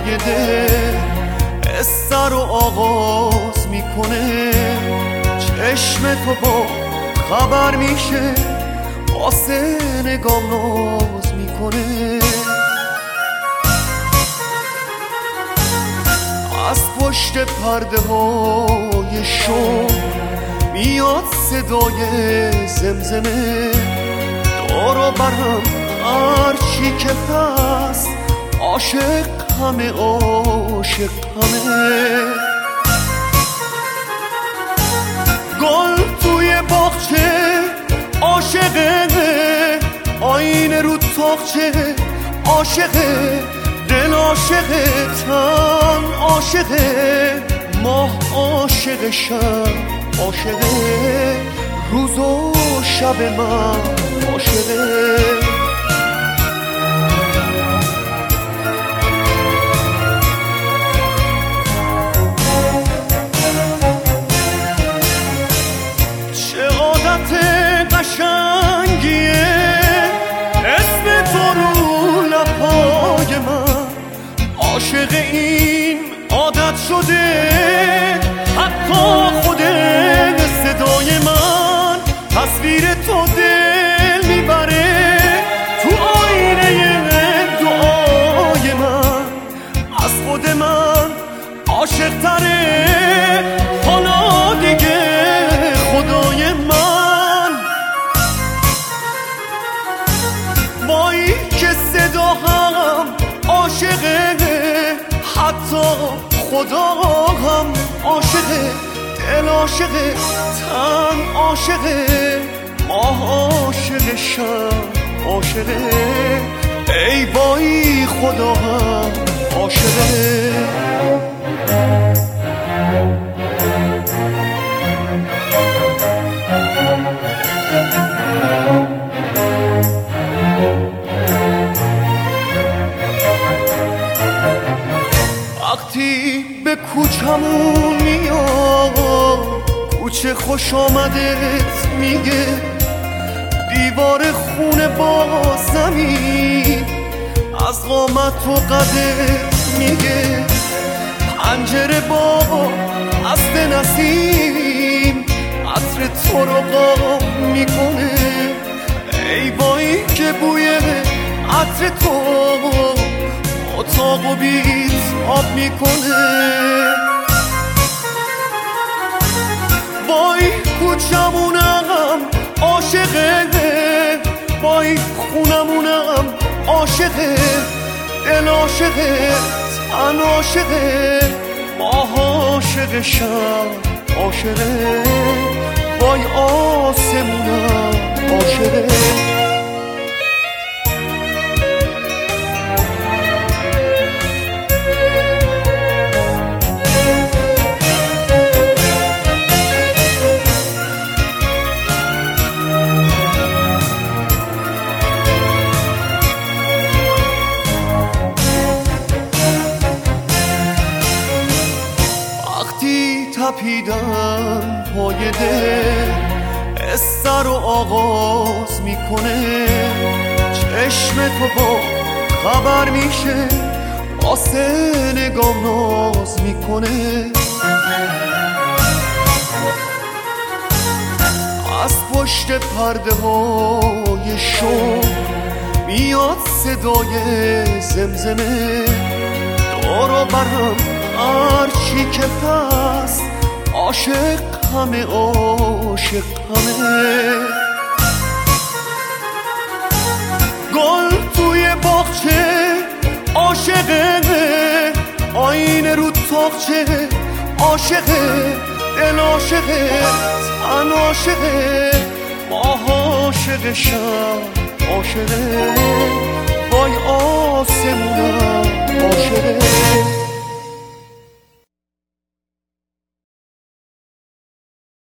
پای دل قصه رو آغاز میکنه. چشم تو با خبر میشه، واسه نگاه ناز میکنه. از پشت پرده های شو میاد صدای زمزمه. دور و برم هرچی که هست، عاشق همه عاشق همه. گل توی باغچه عاشقه، آینه رو تاقچه عاشقه. دل عاشقه، تن عاشقه، ماه عاشق، شب عاشقه، روز و شب من عاشقه. چه عادت قشنگیه اسم تو رو لبای من. عاشق این عادت شده، حتی خود صدای من. تصویر تو دل میبره تو آینه دعای من. از خود من عاشق تره حالا دیگه خدای من. وای که صدا هم عاشقه، حتی خدا هم عاشقه. دل عاشقه، تن عاشقه، ماه عاشق، شب عاشقه. ای وای خدا هم عاشقه. وقتی به کوچمون میاد، کوچه خوش آمدت میگه. دیوار خونه با زمین از قامت و قدت میگه. پنجره با اصل نسیم عطر تو رو قاب میکنه. ای وای که بوی عطر تو اتاق و بیت آب میکنه. وای کوچمونم عاشقه، وای خونمونم عاشقه. دل عاشقه، تن عاشقه، ماه عاشق، شب عاشقه. وای آسمونم عاشقه. تپیدن پای دل قصه رو آغاز میکنه. چشم تو با خبر میشه، واسه نگاه ناز میکنه. از پشت پرده های شو میاد صدای زمزمه. دور و برم هرچی که هست، عاشق همه عاشق همه. گل توی باغچه عاشقه، آینه رو تاقچه عاشقه. دل عاشقه، تن عاشقه، ماه عاشق، شب عاشقه.